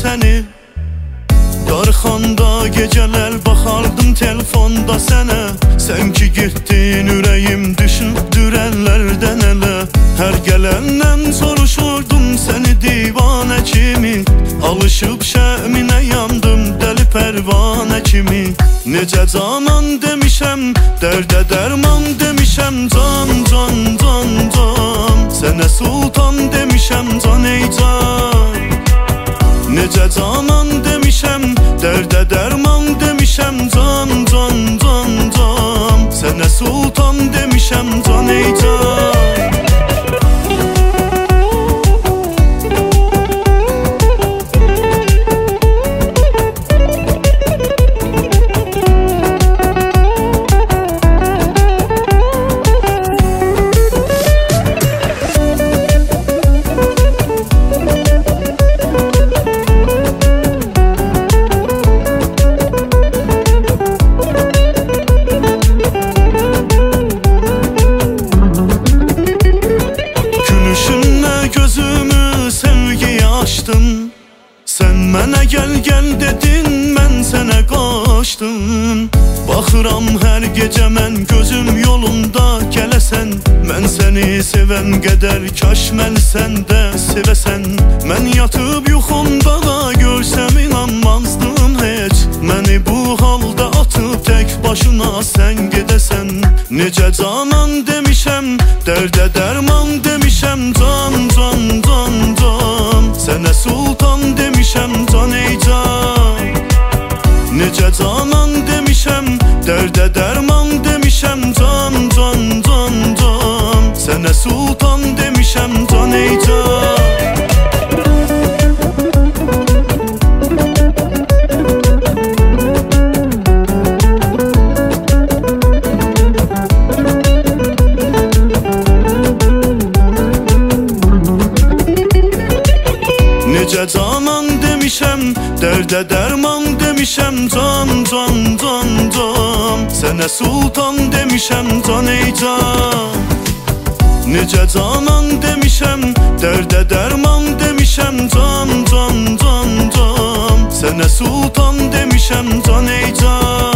səni. Darxanda gecələr baxardım telefonda sənə. Sən ki getdin ürəyim düşüb dürənlərdən elə. Hər gələndən soruşurdum səni divanə kimi. Alışıb şəminə yandım dəli pərvanə kimi. Necə canan demişəm, dərdə dərman demişəm. Can, can, can, can, sənə sultan demişəm can ey can. Necə canan demişəm, dərdə dərman demişəm. Can, can, can, can, sənə sultan demişəm can ey can. Sən mənə gəl gəl dedin, mən sənə qaçdım. Baxıram hər gecə mən gözüm yolunda gələsən. Mən səni sevən qədər kaş mən səndə sevəsən. Mən yatıb yuxumda da görsəm inanmazdım heç. Məni bu halda atıb tək başına sən gedəsən. Necə canan demişəm, dərdə dərman demişəm. Can, can, can, can, sənə sultan demişəm can ey can. Necə canan demişəm, dərdə dərman demişəm. Can, can, can, can, sənə sultan demişəm can ey can. Necə canan demişəm, dərdə dərman demişəm. Can, can, can, can, sənə sultan demişəm can ey can. Necə canan demişəm, dərdə dərman demişəm. Can, can, can, can, sənə sultan demişəm can ey can.